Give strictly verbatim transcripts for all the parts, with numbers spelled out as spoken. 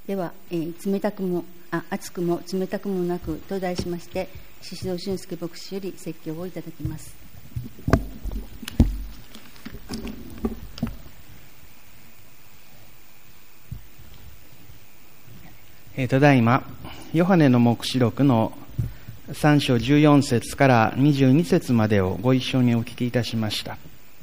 では、えー、冷たくもあ熱くも冷たくもなくと題しまして、宍戸俊介牧師より説教をいただきます。 えー、ただいまヨハネの黙示録のさん章じゅうよん節からにじゅうに節までをご一緒にお聞きいたしました。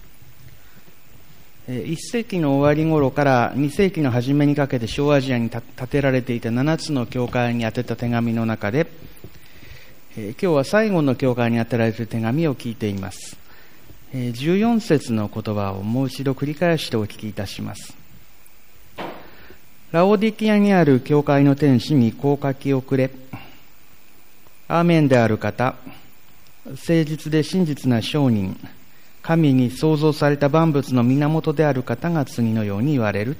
いっ世紀の終わり頃からに世紀の初めにかけて小アジアに建てられていたななつの教会に宛てた手紙の中で、今日は最後の教会に宛てられている手紙を聞いています。じゅうよん節の言葉をもう一度繰り返してお聞きいたします。ラオディキアにある教会の天使にこう書き送れ。アーメンである方、誠実で真実な証人、神に創造された万物の源である方が次のように言われる。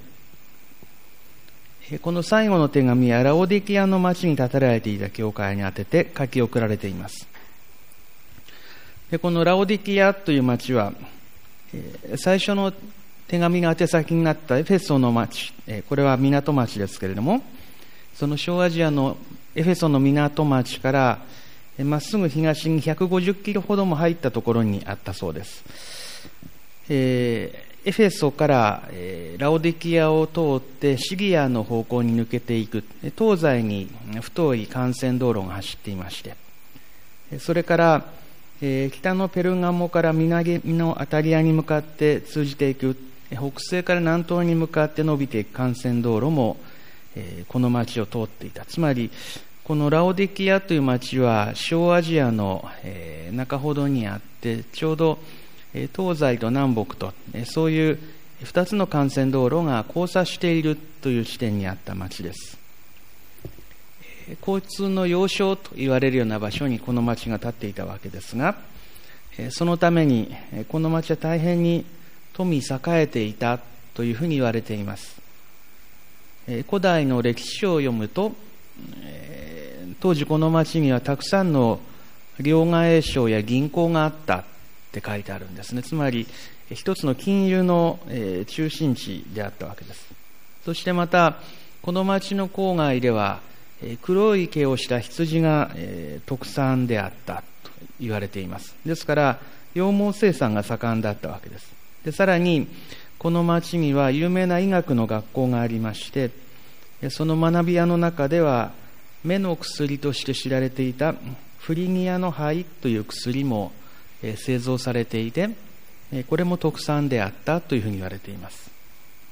この最後の手紙はラオディキアの町に建てられていた教会に宛てて書き送られています。でこのラオディキアという町は、最初の手紙が宛先になったエフェソの町、これは港町ですけれども、その小アジアのエフェソの港町からまっすぐ東にひゃくごじゅっキロほども入ったところにあったそうです。えー、エフェソから、えー、ラオディキアを通ってシリアの方向に抜けていく、東西に太い幹線道路が走っていまして、それから、えー、北のペルガモから南のアタリアに向かって通じていく、北西から南東に向かって伸びていく幹線道路も、えー、この町を通っていた。つまりこのラオディキアという町は小アジアの中ほどにあって、ちょうど東西と南北とそういう二つの幹線道路が交差しているという地点にあった町です。交通の要衝と言われるような場所にこの町が建っていたわけですが、そのためにこの町は大変に富栄えていたというふうに言われています。古代の歴史書を読むと、当時この町にはたくさんの両替商や銀行があったって書いてあるんですね。つまり一つの金融の中心地であったわけです。そしてまたこの町の郊外では黒い毛をした羊が特産であったと言われています。ですから羊毛生産が盛んだったわけです。でさらにこの町には有名な医学の学校がありまして、その学び屋の中では目の薬として知られていたフリニアの灰という薬も製造されていて、これも特産であったというふうに言われています。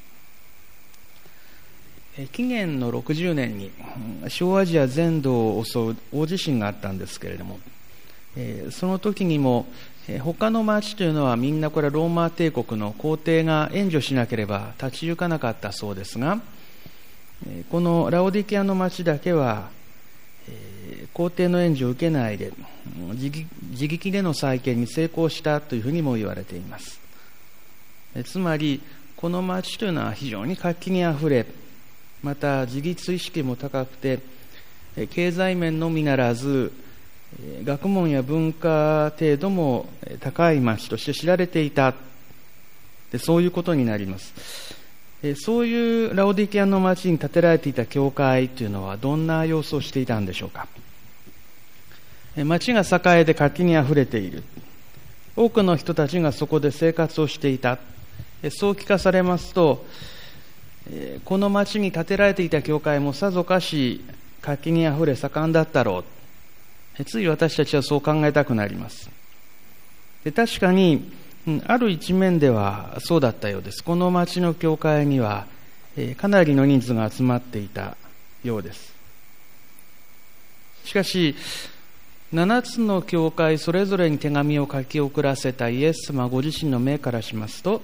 紀元のろくじゅうねんに小アジア全土を襲う大地震があったんですけれども、その時にも他の町というのはみんなこれはローマ帝国の皇帝が援助しなければ立ち行かなかったそうですが、このラオディキアの町だけは皇帝の援助を受けないで自力での再建に成功したというふうにも言われています。つまりこの町というのは非常に活気にあふれ、また自立意識も高くて、経済面のみならず学問や文化程度も高い町として知られていた。でそういうことになります。そういうラオディキアの町に建てられていた教会というのはどんな様子をしていたんでしょうか。町が栄えて活気にあふれている。多くの人たちがそこで生活をしていた。そう聞かされますと、この町に建てられていた教会もさぞかし活気にあふれ盛んだったろう。つい私たちはそう考えたくなります。で確かにある一面ではそうだったようです。この町の教会にはかなりの人数が集まっていたようです。しかしななつの教会それぞれに手紙を書き送らせたイエス様ご自身の目からしますと、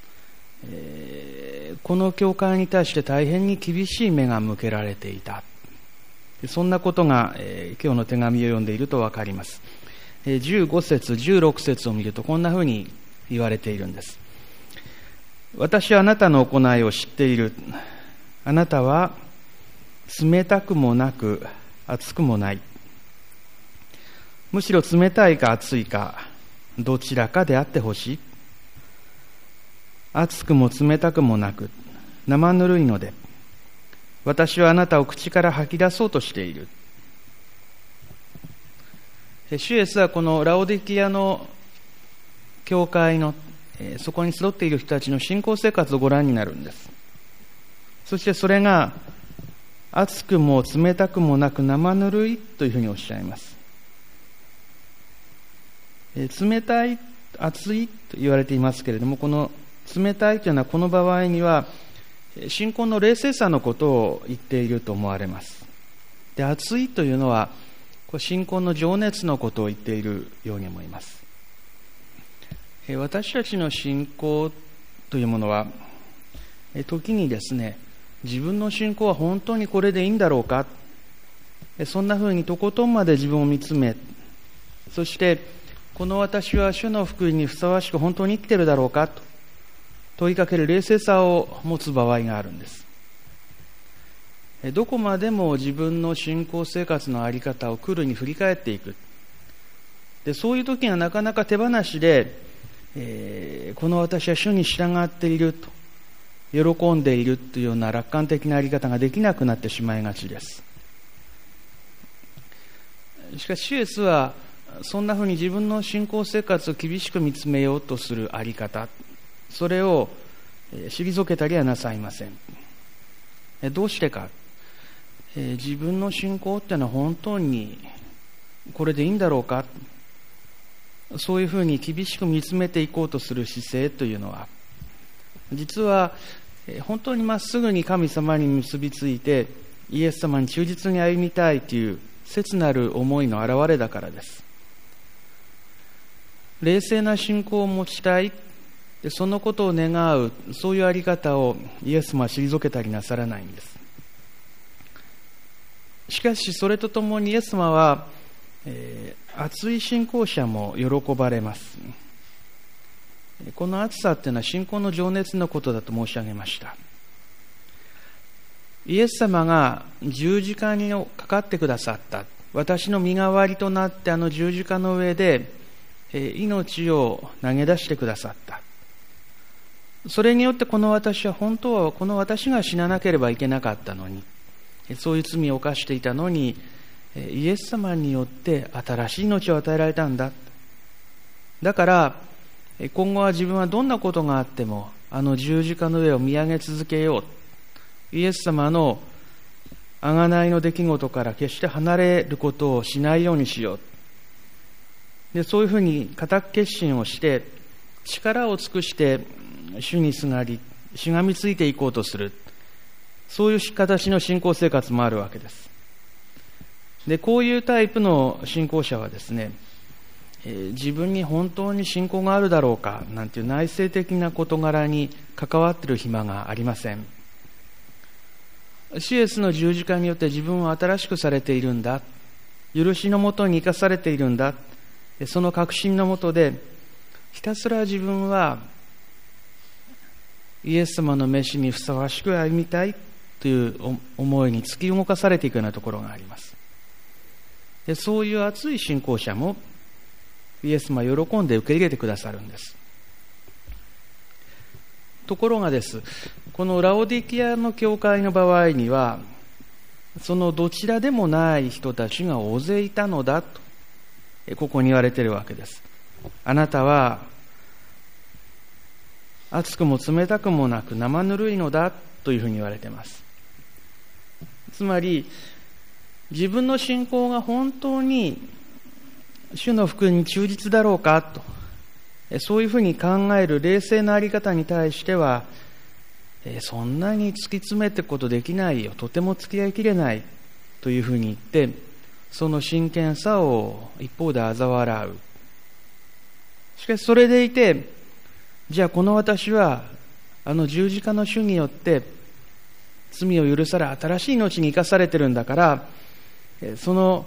えー、この教会に対して大変に厳しい目が向けられていた。そんなことが、えー、今日の手紙を読んでいるとわかります。じゅうご節じゅうろく節を見るとこんなふうに言われているんです。私はあなたの行いを知っている。あなたは冷たくもなく熱くもない。むしろ冷たいか熱いかどちらかであってほしい。熱くも冷たくもなく生ぬるいので、 私はあなたを口から吐き出そうとしている。主イエスはこのラオディキアの教会のそこに集っている人たちの信仰生活をご覧になるんです。そしてそれが熱くも冷たくもなく生ぬるいというふうにおっしゃいます。冷たい、熱いと言われていますけれども、この冷たいというのはこの場合には信仰の冷静さのことを言っていると思われます。で、熱いというのは信仰の情熱のことを言っているように思います。私たちの信仰というものは時にですね、自分の信仰は本当にこれでいいんだろうか、そんなふうにとことんまで自分を見つめ、そしてこの私は主の福音にふさわしく本当に生きているだろうかと問いかける冷静さを持つ場合があるんです。どこまでも自分の信仰生活の在り方を来るに振り返っていく。で、そういう時はなかなか手放しで、えー、この私は主に従っていると喜んでいるというような楽観的な在り方ができなくなってしまいがちです。しかし主イエスはそんなふうに自分の信仰生活を厳しく見つめようとする在り方、それを退けたりはなさいません。どうしてか、自分の信仰っていうのは本当にこれでいいんだろうか、そういうふうに厳しく見つめていこうとする姿勢というのは、実は本当にまっすぐに神様に結びついてイエス様に忠実に歩みたいという切なる思いの表れだからです。冷静な信仰を持ちたい、でそのことを願う、そういうあり方をイエス様は退けたりなさらないんです。しかしそれとともにイエス様は、えー、熱い信仰者も喜ばれます。この熱さっていうのは信仰の情熱のことだと申し上げました。イエス様が十字架にかかってくださった、私の身代わりとなってあの十字架の上で、えー、命を投げ出してくださった。それによってこの私は本当はこの私が死ななければいけなかったのに、そういう罪を犯していたのに、イエス様によって新しい命を与えられたんだ。だから今後は自分はどんなことがあってもあの十字架の上を見上げ続けよう、イエス様の贖いの出来事から決して離れることをしないようにしよう。で、そういうふうに固く決心をして力を尽くして主にすがりしがみついていこうとする、そういう形の信仰生活もあるわけです。で、こういうタイプの信仰者はですね、えー、自分に本当に信仰があるだろうかなんていう内省的な事柄に関わっている暇がありません。主イエスの十字架によって自分は新しくされているんだ、許しのもとに生かされているんだ、その確信のもとでひたすら自分はイエス様の召しにふさわしく歩みたいという思いに突き動かされていくようなところがあります。で、そういう熱い信仰者もイエス様は喜んで受け入れてくださるんです。ところがです、このラオディキアの教会の場合にはそのどちらでもない人たちが大勢いたのだとここに言われているわけです。あなたは熱くも冷たくもなく生ぬるいのだというふうに言われています。つまり自分の信仰が本当に主の福音に忠実だろうかと、そういうふうに考える冷静なあり方に対しては、そんなに突き詰めていくことできないよ、とても付き合いきれないというふうに言って、その真剣さを一方で嘲笑う。しかしそれでいて、じゃあこの私はあの十字架の主によって罪を許され新しい命に生かされてるんだから、その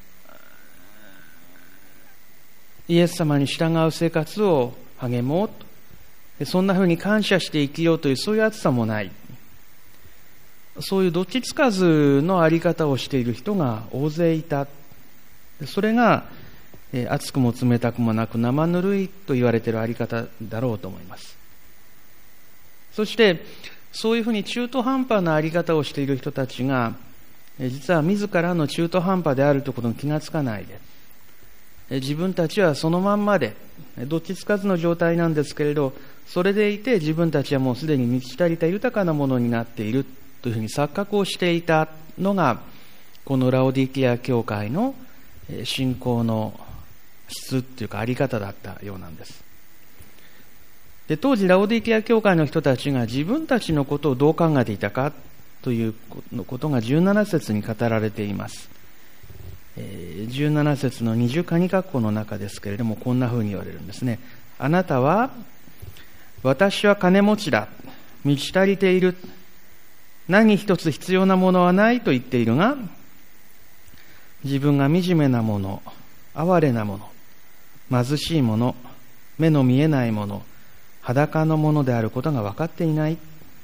イエス様に従う生活を励もうと、そんなふうに感謝して生きようというそういう熱さもない、そういうどっちつかずのあり方をしている人が大勢いた。それが熱くも冷たくもなく生ぬるいと言われているあり方だろうと思います。そしてそういうふうに中途半端なあり方をしている人たちが、実は自らの中途半端であるということに気がつかないで、自分たちはそのまんまで、どっちつかずの状態なんですけれど、それでいて自分たちはもうすでに満ち足りた豊かなものになっているというふうに錯覚をしていたのが、このラオディケア教会の信仰の質というかあり方だったようなんです。で、当時ラオディケア教会の人たちが自分たちのことをどう考えていたかということがじゅうなな節に語られています。じゅうなな節の二重カニ括弧の中ですけれども、こんなふうに言われるんですね。あなたは、私は金持ちだ、満ち足りている、何一つ必要なものはないと言っているが、自分が惨めなもの、哀れなもの、貧しいもの、目の見えないもの、裸のものであることが分かっていない。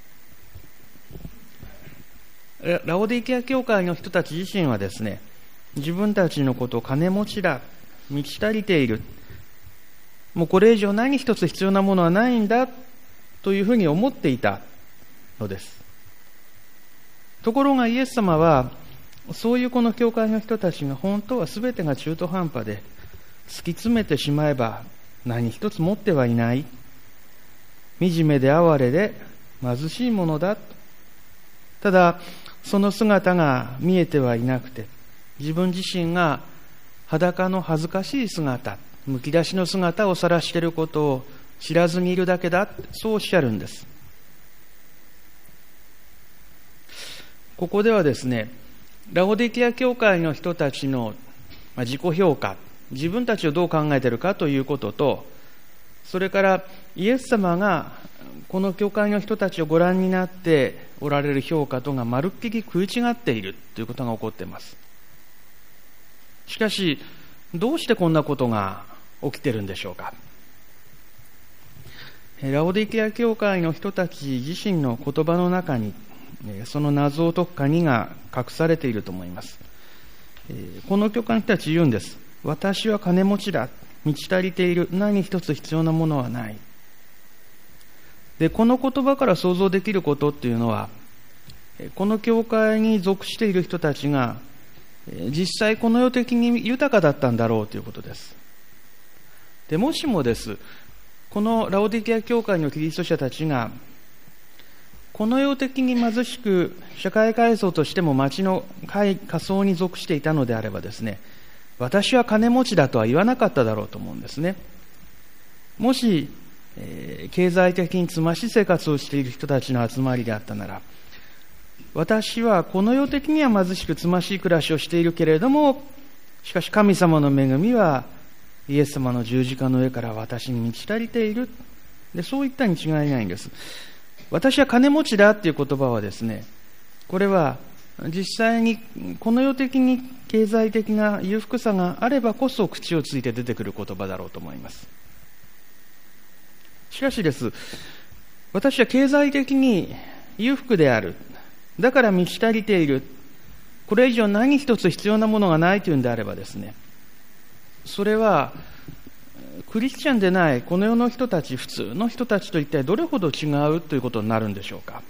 ラオディケア教会の人たち自身はですね、自分たちのことを金持ちだ、満ち足りている、もうこれ以上何一つ必要なものはないんだというふうに思っていたのです。ところがイエス様は、そういうこの教会の人たちが本当は全てが中途半端で、突き詰めてしまえば何一つ持ってはいない、惨めで哀れで貧しいものだ。ただその姿が見えてはいなくて、自分自身が裸の恥ずかしい姿、むき出しの姿を晒していることを知らずにいるだけだ、そうおっしゃるんです。ここではですね、ラオディケア教会の人たちの自己評価、自分たちをどう考えているかということと、それからイエス様がこの教会の人たちをご覧になっておられる評価とがまるっきり食い違っているということが起こっています。しかしどうしてこんなことが起きているんでしょうか。ラオディケア教会の人たち自身の言葉の中にその謎を解く鍵が隠されていると思います。この教会の人たち言うんです。私は金持ちだ、満ち足りている、何一つ必要なものはない。で、この言葉から想像できることっていうのは、この教会に属している人たちが実際この世的に豊かだったんだろうということです。で、もしもです、このラオディケア教会のキリスト者たちがこの世的に貧しく社会階層としても町の下層に属していたのであればですね、私は金持ちだとは言わなかっただろうと思うんですね。もし、えー、経済的につましい生活をしている人たちの集まりであったなら、私はこの世的には貧しくつましい暮らしをしているけれども、しかし神様の恵みはイエス様の十字架の上から私に満ち足りている。で、そういったに違いないんです。私は金持ちだっていう言葉はですね、これは実際にこの世的に経済的な裕福さがあればこそ口をついて出てくる言葉だろうと思います。しかしです、私は経済的に裕福である、だから満ち足りている、これ以上何一つ必要なものがないというんであればですね、それはクリスチャンでないこの世の人たち、普通の人たちと一体どれほど違うということになるんでしょうか。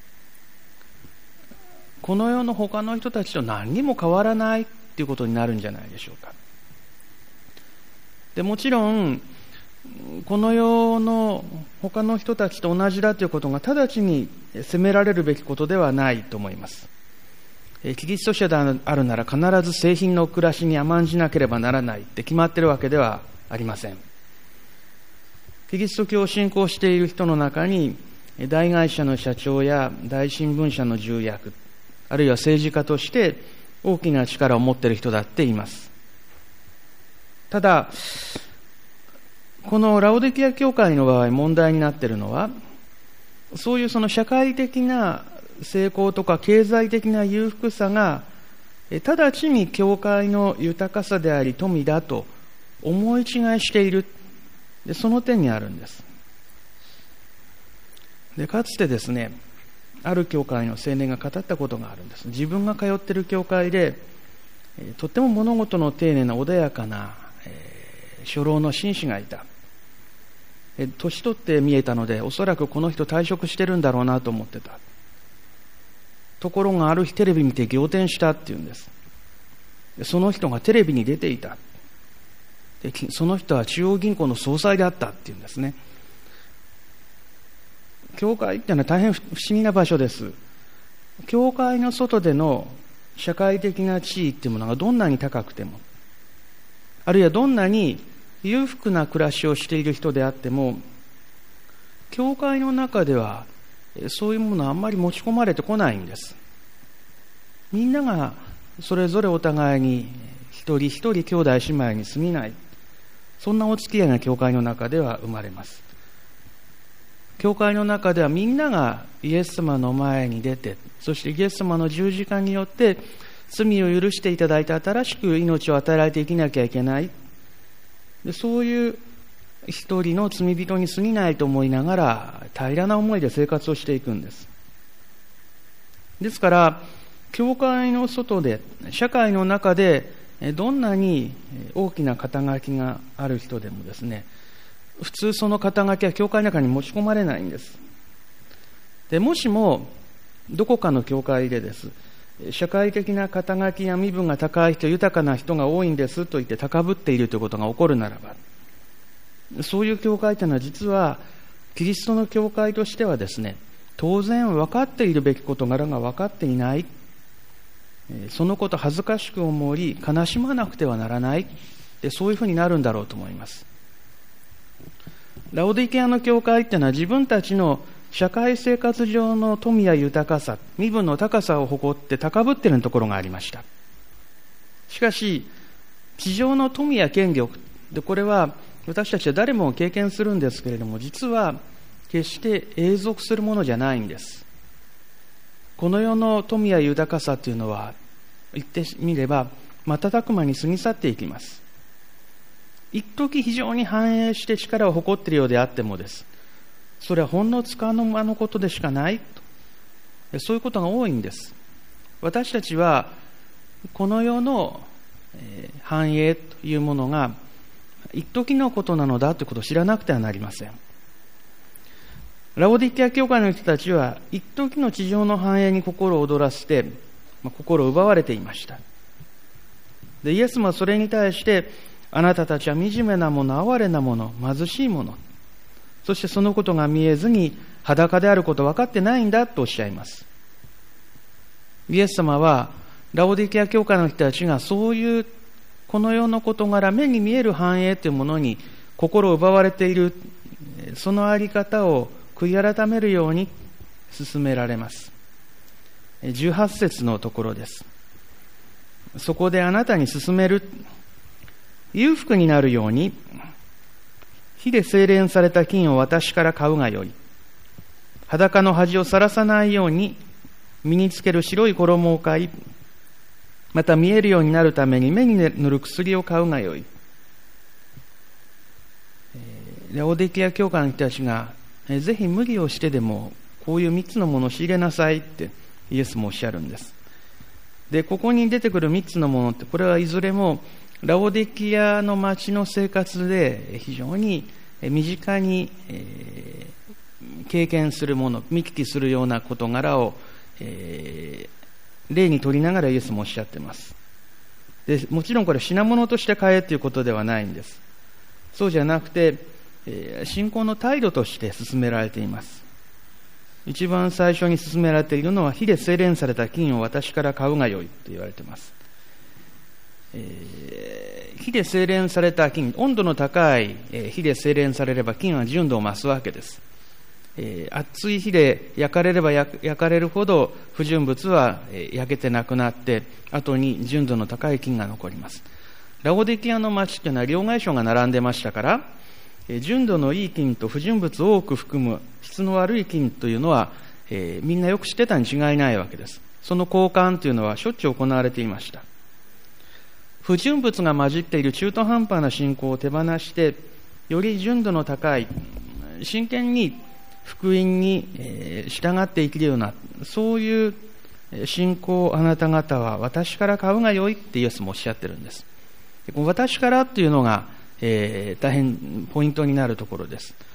この世の他の人たちと何にも変わらないということになるんじゃないでしょうか。で、もちろんこの世の他の人たちと同じだということが直ちに責められるべきことではないと思います。キリスト者であるなら必ず清貧の暮らしに甘んじなければならないって決まっているわけではありません。キリスト教を信仰している人の中に大会社の社長や大新聞社の重役、あるいは政治家として大きな力を持っている人だっています。ただこのラオディケア教会の場合問題になっているのは、そういうその社会的な成功とか経済的な裕福さが直ちに教会の豊かさであり富だと思い違いしている。で、その点にあるんです。で、かつてですね、ある教会の青年が語ったことがあるんです。自分が通っている教会でとっても物事の丁寧な穏やかな、えー、初老の紳士がいた。 年取って見えたので、おそらくこの人退職してるんだろうなと思ってた。ところがある日テレビ見て仰天したっていうんです。その人がテレビに出ていた。でその人は中央銀行の総裁であったっていうんですね。教会っていうのは大変不思議な場所です。教会の外での社会的な地位っていうものがどんなに高くても、あるいはどんなに裕福な暮らしをしている人であっても、教会の中ではそういうものはあんまり持ち込まれてこないんです。みんながそれぞれお互いに一人一人兄弟姉妹に過ぎない、そんなお付き合いが教会の中では生まれます。教会の中ではみんながイエス様の前に出て、そしてイエス様の十字架によって罪を許していただいて新しく命を与えられて生きなきゃいけない、でそういう一人の罪人に過ぎないと思いながら平らな思いで生活をしていくんです。ですから教会の外で、社会の中でどんなに大きな肩書きがある人でもですね、普通その肩書きは教会の中に持ち込まれないんです。でもしもどこかの教会でです、社会的な肩書きや身分が高い人、豊かな人が多いんですと言って高ぶっているということが起こるならば、そういう教会というのは実はキリストの教会としてはですね、当然分かっているべき事柄が分かっていない、そのこと恥ずかしく思い悲しまなくてはならない、でそういうふうになるんだろうと思います。ラオディケアの教会っていうのは自分たちの社会生活上の富や豊かさ、身分の高さを誇って高ぶっているところがありました。しかし地上の富や権力で、これは私たちは誰も経験するんですけれども、実は決して永続するものじゃないんです。この世の富や豊かさというのは言ってみれば瞬く間に過ぎ去っていきます。一時非常に繁栄して力を誇っているようであってもです、それはほんのつかの間のことでしかないと、そういうことが多いんです。私たちはこの世の繁栄というものが一時のことなのだということを知らなくてはなりません。ラオディケア教会の人たちは一時の地上の繁栄に心を躍らせて、まあ、心を奪われていました。でイエスもそれに対して、あなたたちは惨めなもの、哀れなもの、貧しいもの、そしてそのことが見えずに裸であること分かってないんだとおっしゃいます。イエス様はラオディケア教会の人たちがそういうこの世の事柄、目に見える繁栄というものに心を奪われている、そのあり方を悔い改めるように進められます。じゅうはち節のところです。そこであなたに勧める、裕福になるように火で精錬された金を私から買うがよい。裸の恥をさらさないように身につける白い衣を買い、また見えるようになるために目に塗る薬を買うがよい。ラオディケア教会の人たちがぜひ無理をしてでもこういう三つのものを仕入れなさいってイエスもおっしゃるんです。でここに出てくる三つのものって、これはいずれもラオディケアの町の生活で非常に身近に経験するもの、見聞きするような事柄を例に取りながらイエスもおっしゃっています。でもちろんこれ品物として買えということではないんです。そうじゃなくて信仰の態度として進められています。一番最初に進められているのは、火で精錬された金を私から買うがよいと言われています。えー、火で精錬された金、温度の高い、えー、火で精錬されれば金は純度を増すわけです。えー、熱い火で焼かれれば焼かれるほど不純物は、えー、焼けてなくなって、後に純度の高い金が残ります。ラオディケアの町というのは両替商が並んでましたから、えー、純度のいい金と不純物を多く含む質の悪い金というのは、えー、みんなよく知ってたに違いないわけです。その交換というのはしょっちゅう行われていました。不純物が混じっている中途半端な信仰を手放して、より純度の高い、真剣に福音に従って生きるような、そういう信仰をあなた方は私から買うがよいってイエスもおっしゃってるんです。この私からっていうのが、えー、大変ポイントになるところです。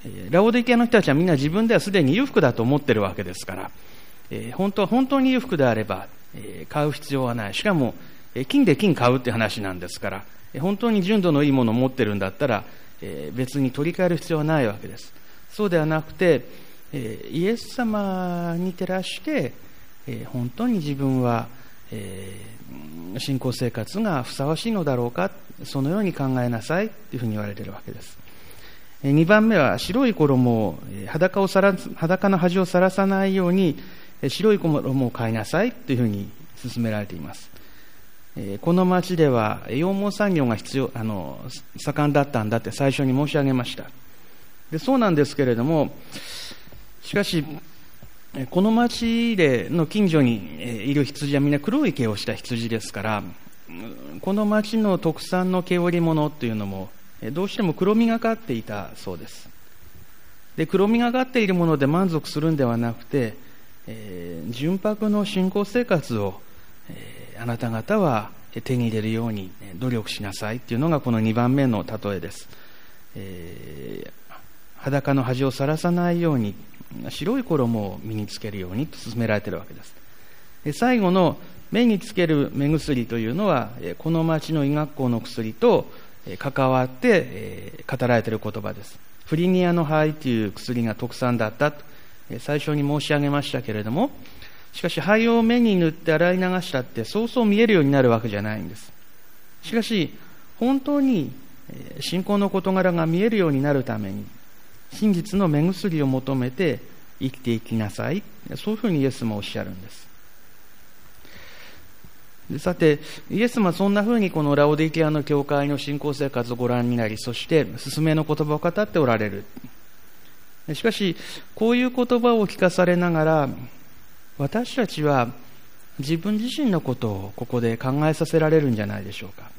ラオディケアの人たちはみんな自分ではすでに裕福だと思っているわけですから、えー、本当は本当に裕福であれば、えー、買う必要はない。しかも、えー、金で金買うって話なんですから、えー、本当に純度のいいものを持ってるんだったら、えー、別に取り替える必要はないわけです。そうではなくて、えー、イエス様に照らして、えー、本当に自分は、えー、信仰生活がふさわしいのだろうか、そのように考えなさいというふうに言われているわけです。にばんめは白い衣を 裸, をさら裸の端をさらさないように白い衣を買いなさいというふうに勧められています。この町では羊毛産業が必要あの盛んだったんだって最初に申し上げました。でそうなんですけれども、しかしこの町での近所にいる羊はみんな黒い毛をした羊ですから、この町の特産の毛織物というのもどうしても黒みがかっていたそうです。で黒みがかっているもので満足するんではなくて、えー、純白の信仰生活を、えー、あなた方は手に入れるように努力しなさいというのがこのにばんめの例えです。えー、裸の端をさらさないように白い衣を身につけるようにと勧められているわけです。で最後の目につける目薬というのはこの町の医学校の薬と関わって語られている言葉です。フリニアの灰という薬が特産だったと最初に申し上げましたけれども、しかし灰を目に塗って洗い流したってそうそう見えるようになるわけじゃないんです。しかし本当に信仰の事柄が見えるようになるために真実の目薬を求めて生きていきなさい、そういうふうにイエスもおっしゃるんです。さてイエス様はそんなふうにこのラオディケアの教会の信仰生活をご覧になり、そして勧めの言葉を語っておられる。しかしこういう言葉を聞かされながら、私たちは自分自身のことをここで考えさせられるんじゃないでしょうか。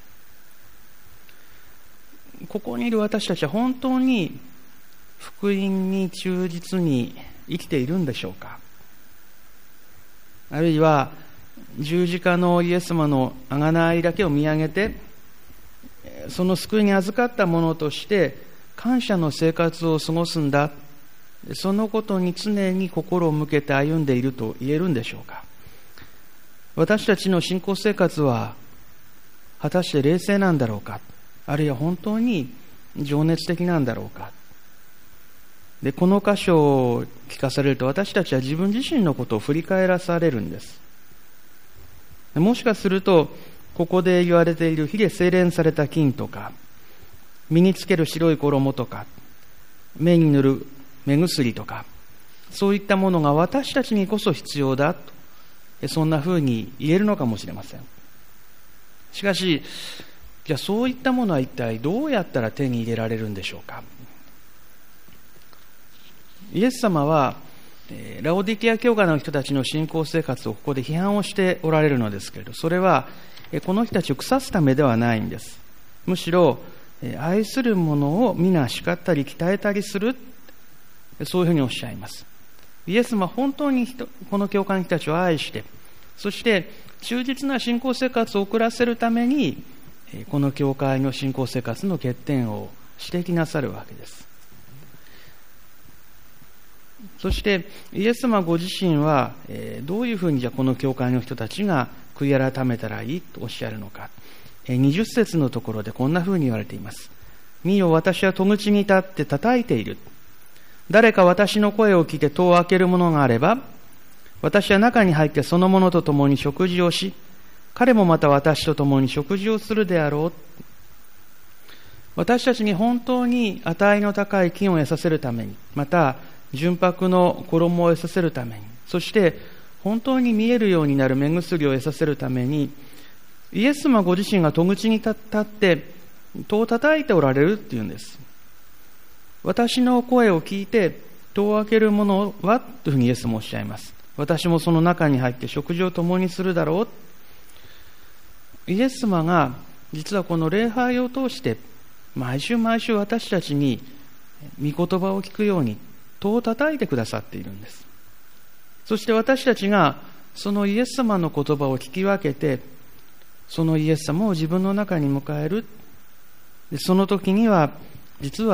ここにいる私たちは本当に福音に忠実に生きているんでしょうか。あるいは十字架のイエス様の贖いだけを見上げて、その救いに預かったものとして感謝の生活を過ごすんだ、そのことに常に心を向けて歩んでいると言えるんでしょうか。私たちの信仰生活は果たして冷静なんだろうか、あるいは本当に情熱的なんだろうか。でこの箇所を聞かされると、私たちは自分自身のことを振り返らされるんです。もしかするとここで言われている火で精錬された金とか、身につける白い衣とか、目に塗る目薬とか、そういったものが私たちにこそ必要だと、そんなふうに言えるのかもしれません。しかしじゃあそういったものは一体どうやったら手に入れられるんでしょうか。イエス様はラオディケア教会の人たちの信仰生活をここで批判をしておられるのですけれど、それはこの人たちを腐すためではないんです。むしろ愛する者を皆叱ったり鍛えたりする、そういうふうにおっしゃいます。イエス様は本当に人この教会の人たちを愛して、そして忠実な信仰生活を送らせるためにこの教会の信仰生活の欠点を指摘なさるわけです。そしてイエス様ご自身はどういうふうにじゃこの教会の人たちが悔い改めたらいいとおっしゃるのか。にじゅっ節のところでこんなふうに言われています。見よ、私は戸口に立って叩いている。誰か私の声を聞いて戸を開けるものがあれば、私は中に入ってその者と共に食事をし、彼もまた私と共に食事をするであろう。私たちに本当に値の高い金を得させるために、また純白の衣を得させるために、そして本当に見えるようになる目薬を得させるために、イエス様ご自身が戸口に立って戸を叩いておられるっていうんです。私の声を聞いて戸を開ける者はというふうにイエスもおっしゃいます。私もその中に入って食事を共にするだろう。イエス様が実はこの礼拝を通して毎週毎週私たちに御言葉を聞くように戸を叩いてくださっているんです。そして私たちがそのイエス様の言葉を聞き分けて、そのイエス様を自分の中に迎える。でその時には実は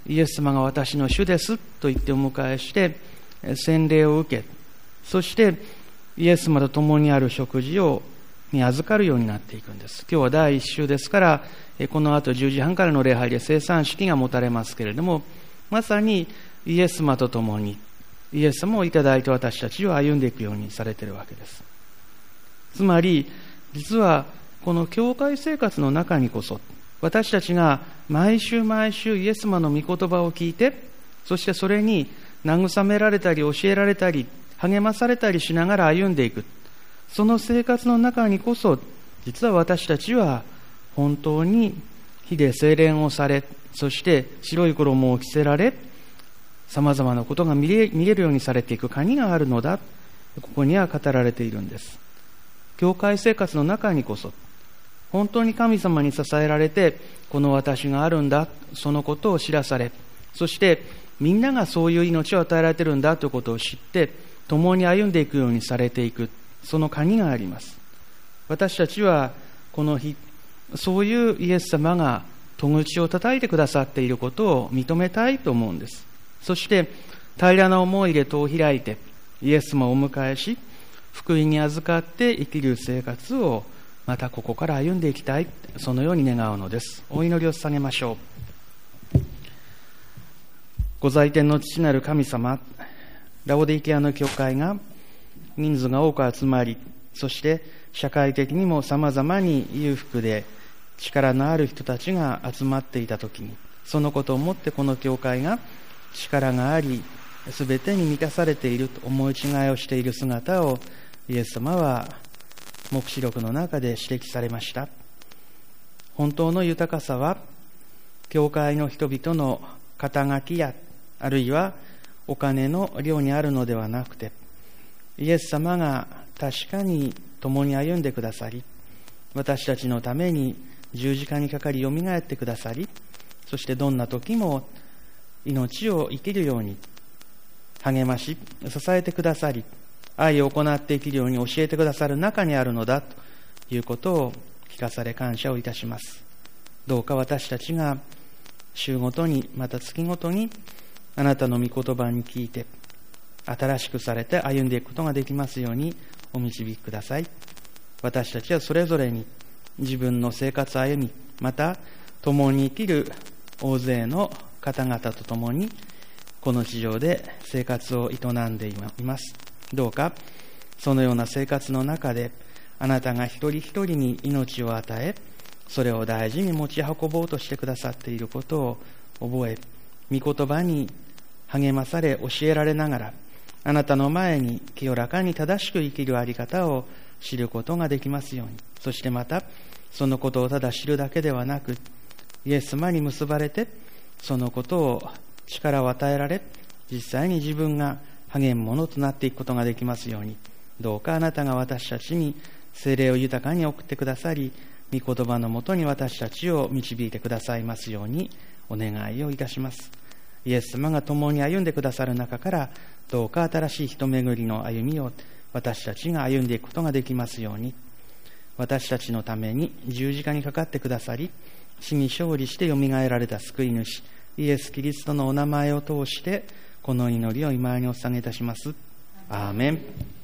イエス様が私の主ですと言ってお迎えして洗礼を受け、そしてイエス様と共にある食事をに預かるようになっていくんです。今日はだいいっ週ですから、この後じゅうじはんからの礼拝で聖餐式が持たれますけれども、まさにイエス様と共にイエス様をいただいて私たちを歩んでいくようにされているわけです。つまり実はこの教会生活の中にこそ、私たちが毎週毎週イエス様の御言葉を聞いて、そしてそれに慰められたり教えられたり励まされたりしながら歩んでいく、その生活の中にこそ、実は私たちは本当に火で精錬をされ、そして白い衣を着せられ、さまざまなことが見れ、見れるようにされていく鍵があるのだ、ここには語られているんです。教会生活の中にこそ、本当に神様に支えられて、この私があるんだ、そのことを知らされ、そしてみんながそういう命を与えられているんだということを知って、共に歩んでいくようにされていく、その鍵があります。私たちはこの日、そういうイエス様が戸口を叩いてくださっていることを認めたいと思うんです。そして平らな思いで戸を開いてイエス様をお迎えし、福音に預かって生きる生活をまたここから歩んでいきたい、そのように願うのです。お祈りを捧げましょう。ご在天の父なる神様、ラオディケアの教会が人数が多く集まり、そして社会的にも様々に裕福で力のある人たちが集まっていたときに、そのことをもってこの教会が力があり、すべてに満たされていると思い違いをしている姿をイエス様は黙示録の中で指摘されました。本当の豊かさは教会の人々の肩書きやあるいはお金の量にあるのではなくて、イエス様が確かに共に歩んでくださり、私たちのために十字架にかかりよみがえってくださり、そしてどんな時も命を生きるように励まし支えてくださり、愛を行って生きるように教えてくださる中にあるのだということを聞かされ感謝をいたします。どうか私たちが週ごとにまた月ごとにあなたの御言葉に聞いて新しくされて歩んでいくことができますようにお導きください。私たちはそれぞれに自分の生活を歩み、また共に生きる大勢の方々と共にこの地上で生活を営んでいます。どうかそのような生活の中であなたが一人一人に命を与え、それを大事に持ち運ぼうとしてくださっていることを覚え、御言葉に励まされ教えられながら、あなたの前に清らかに正しく生きるあり方を知ることができますように。そしてまたそのことをただ知るだけではなく、イエス様に結ばれてそのことを力を与えられ、実際に自分が励むものとなっていくことができますように、どうかあなたが私たちに聖霊を豊かに送ってくださり、御言葉のもとに私たちを導いてくださいますようにお願いをいたします。イエス様が共に歩んでくださる中から、どうか新しい人巡りの歩みを私たちが歩んでいくことができますように、私たちのために十字架にかかってくださり、死に勝利してよみがえられた救い主イエス・キリストのお名前を通してこの祈りを今にお捧げいたします。アーメン。